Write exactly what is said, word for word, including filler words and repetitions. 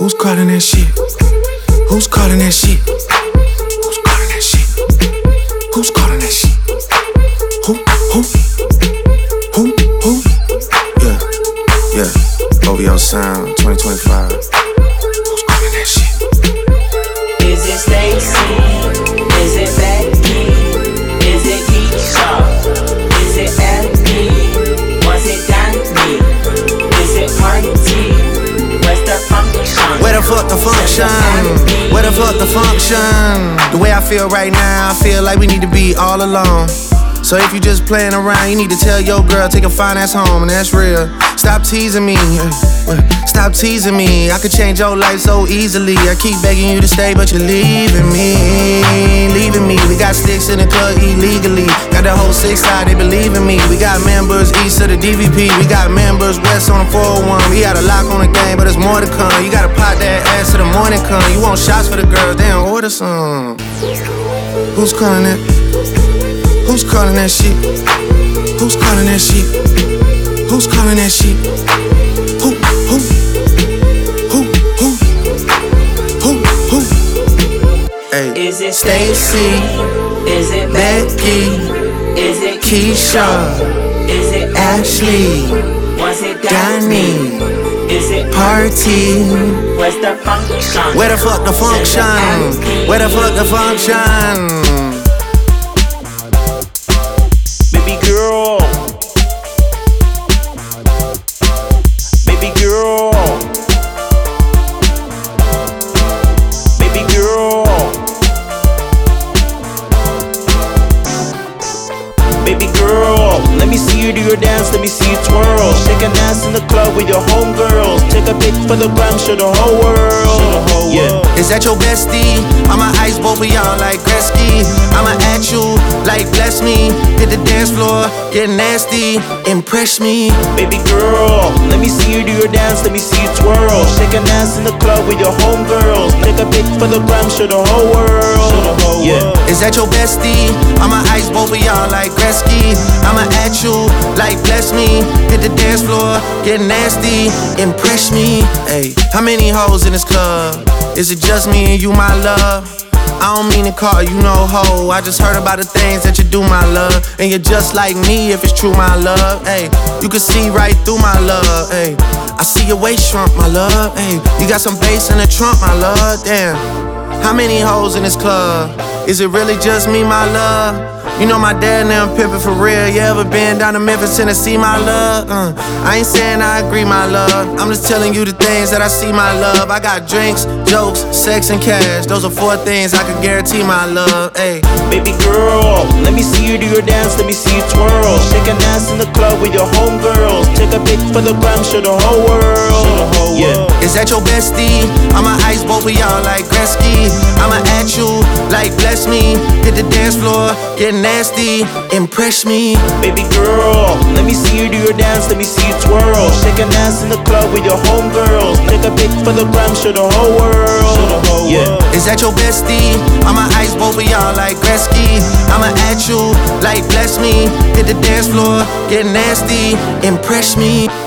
Who's calling that shit? Who's calling that shit? Who's calling that shit? Who's calling that shit? Who? Who? Who? Who? Yeah, yeah. O V O Sound twenty twenty-five. Who's calling that shit? Is it Stacy? Is it Becky? Is it Keisha? Is it Abby? Was it Danny? Is it Party? Where's the function? Where the fuck the function? Where the fuck the function? The way I feel right now, I feel like we need to be all alone. So if you just playing around, you need to tell your girl, take a fine ass home, and that's real. Stop teasing me, stop teasing me. I could change your life so easily. I keep begging you to stay, but you're leaving me, leaving me. We got sticks in the club illegally. Got the whole six side, they believe in me. We got members east of the D V P. We got members west on the four oh one. We got a lock on the game, but there's more to come. You gotta pot that ass till the morning come. You want shots for the girls, damn, order some. Who's calling it? Who's calling that shit? Who's calling that shit? Who's calling that shit? Who, who, who, who, who, who? Hey. Is it Stacy? Is it Becky? Is it Keisha? Is it Ashley? Was it Danny? Is it Party? Where's the function? Where the fuck the function? Where the fuck the function? Baby girl, baby girl, baby girl, baby girl. Let me see you do your dance, let me see you twirl. Shake an ass in the club with your homegirls. Take a pic for the gram, show the whole world. Yeah. Is that your bestie? I'ma ice both of y'all like Gretzky. I'ma at you like bless me. Hit the dance floor, get nasty, impress me. Baby girl, let me see you do your dance, let me see you twirl. Shake an ass in the club with your homegirls. Take a pic for the gram, show the whole world. Yeah. Is that your bestie? I'ma ice both of y'all like Gretzky. I'ma at you like bless me. Hit the dance floor, get nasty, impress me. Hey, how many hoes in this club? Is it just me and you, my love? I don't mean to call you no hoe. I just heard about the things that you do, my love. And you're just like me if it's true, my love. Hey, you can see right through my love. Hey, I see your waist shrunk, my love. Hey, you got some bass in the trunk, my love. Damn, how many hoes in this club? Is it really just me, my love? You know my dad now pimpin' for real. You ever been down to Memphis, Tennessee, my love? Uh, I ain't saying I agree, my love. I'm just telling you the things that I see, my love. I got drinks, jokes, sex, and cash. Those are four things I can guarantee, my love. Hey, baby girl, let me see you do your dance, let me see you twirl. Shake an ass in the club with your homegirls. Take a pic for the gram, show the whole world. Yeah. Is that your bestie? I'ma ice both of y'all like Gretzky. I'ma at you like bless me. Hit the dance floor, get nasty, impress me. Baby girl, let me see you do your dance, let me see you twirl. Shake an ass in the club with your homegirls. Take a pic for the gram, show the whole world. Yeah. Is that your bestie? I'ma ice both of y'all like Gretzky. I'ma at you like bless me. Hit the dance floor, get nasty, impress me.